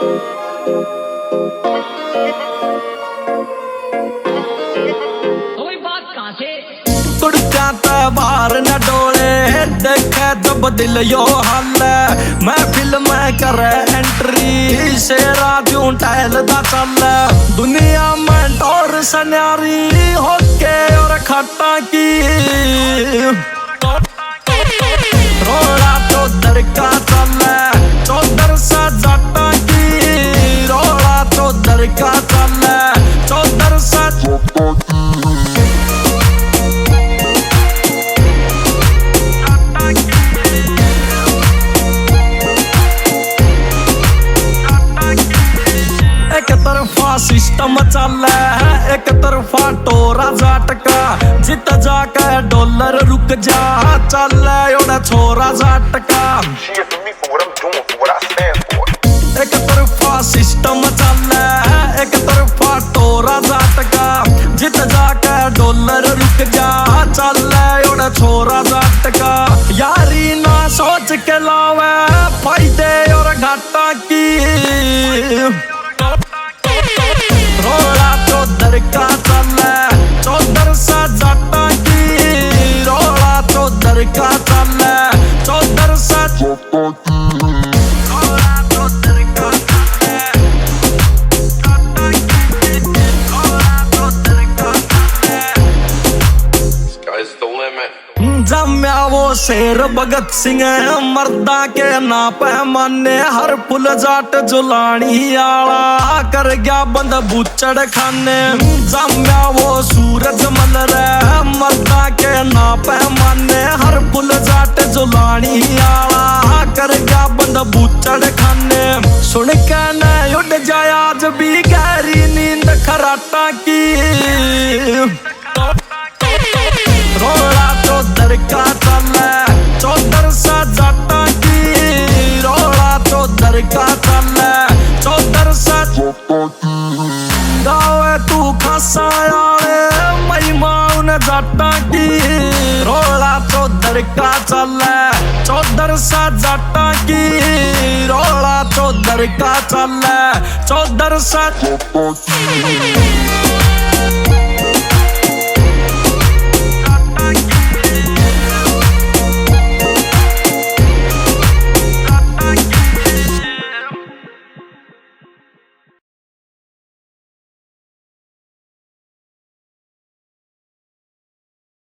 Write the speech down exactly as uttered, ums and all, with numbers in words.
तुड़का बाहर न डोले देखे जब दिल यो हल महफिल में करे एंट्री शेरा क्यों टहल दा चल दुनिया में डोर सन्यारी होके और खट्टा की रोड़ा चौधर का चल चौधर सा जट्टा की रोड़ा चौधर का चल चौधर सा सिस्टम चल एक तरफा टोरा झटका जित जाके डॉलर रुक जा चल ओड़ा छोरा झटका एक तरफा सिस्टम चल एक तरफा टोरा झटका जित जाके डॉलर रुक जा चल ओड़ा छोरा झटका यारी ना सोच के लावे फायदे और घाटा की रोड़ा चौधर का चल चौधर सा जट्टा की रोड़ा चौधर का चल चौधर सा जट्टा की रोड़ा चौधर का चल रोड़ा चौधर का चल Sky's the limit. जम्या वो शेर भगत सिंह मर्दा के ना पैमाने हर पुल जाट जुलानी आला कर गया बंद बुचड़ खाने जम्या वो सूरज मल रे मर्दा के ना पैमाने हर पुल जाट जुलानी आला कर गया बंद बुचड़ खाने सुन के न उड़ जाए आज भी गहरी नींद खराटा की रोड़ा चौधर का चल चौधर सा जट्टा की रोड़ा चौधर का चल चौधर सा गावे तू खासा यारे महिमा उन जट्टा की रोड़ा चौधर का चल चौधर सा जट्टा की रोड़ा चौधर का चल चौधर सा